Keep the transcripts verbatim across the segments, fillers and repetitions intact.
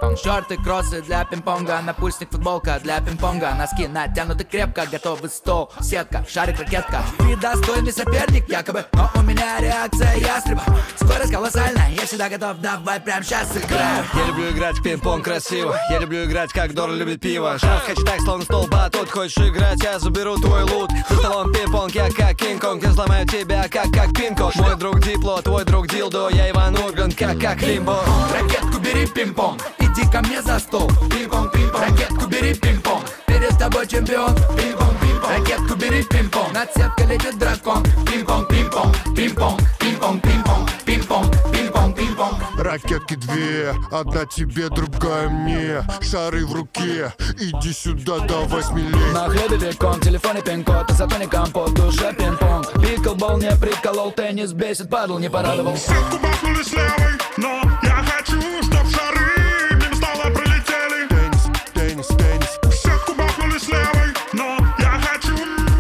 пинг-понг. Шорты, кроссы для пинг-понга, напульсник, футболка для пинг-понга. Носки натянуты крепко, готовый стол, сетка, шарик, ракетка. Ты достойный соперник, якобы, но у меня реакция ястреба. Скорость колоссальная, я всегда готов, давай прямо сейчас сыграем. Я люблю играть в пинг-понг красиво, я люблю играть, как Дор любит пиво. Шаг хочу так, словно стол батут. Хочешь играть, я заберу твой лут. За столом пинг-понг, я как Кинг-Конг. Я взломаю тебя, как как пинг-понг. Мой друг Дипло, твой друг Дилдо. Я Иван Ургант, как как Лимбо. Ракетку бери, пинг-понг, иди ко мне за стол. Пинг-понг, пинг-понг, ракетку бери, пинг-понг. Перед тобой чемпион, пинг-понг, пинг-понг. Ракетку бери, пинг-понг, над сеткой летит дракон. Пинг-понг, пинг-понг, пинг-понг, пинг-понг, пинг-понг, пинг-понг, пинг-понг, пинг-понг. Ракетки две, одна тебе, другая мне. Шары в руке, иди сюда, давай смелей. На хлебе бекон, телефоне пин-код, а зато не компот, душе пинг-понг. Пиклбол не приколол, теннис бесит, падал, не порадовал. Сетку бахнули с левой, но я хочу, чтоб шары мимо стола пролетели. Теннис, теннис, теннис. Сетку бахнули с левой, но я хочу.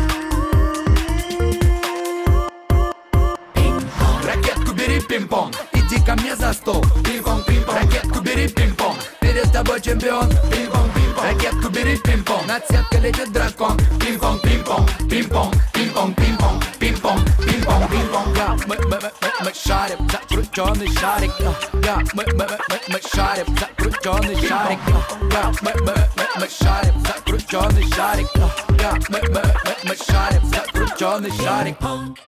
Ракетку бери, пинг-понг, иди ко мне за стол. Пинг-понг, пинг-понг, ракетку бери, пинг-понг. Перед тобой чемпион, пинг-понг, пинг-понг. Ракетку бери, пинг-понг, над сеткой летит дракон. Пинг-понг, пинг-понг, пинг-понг, пинг-понг, пинг-понг, пинг-понг, пинг-понг, пинг-понг. Я, мы, мы, мы, мы, мы шарим, закрученный шарик. Я, мы, мы, мы, мы, мы шарим, закрученный шарик. Я, мы, мы, мы, мы шарим, закрученный шарик. Я, мы, мы, мы, мы шарим, закрученный шарик.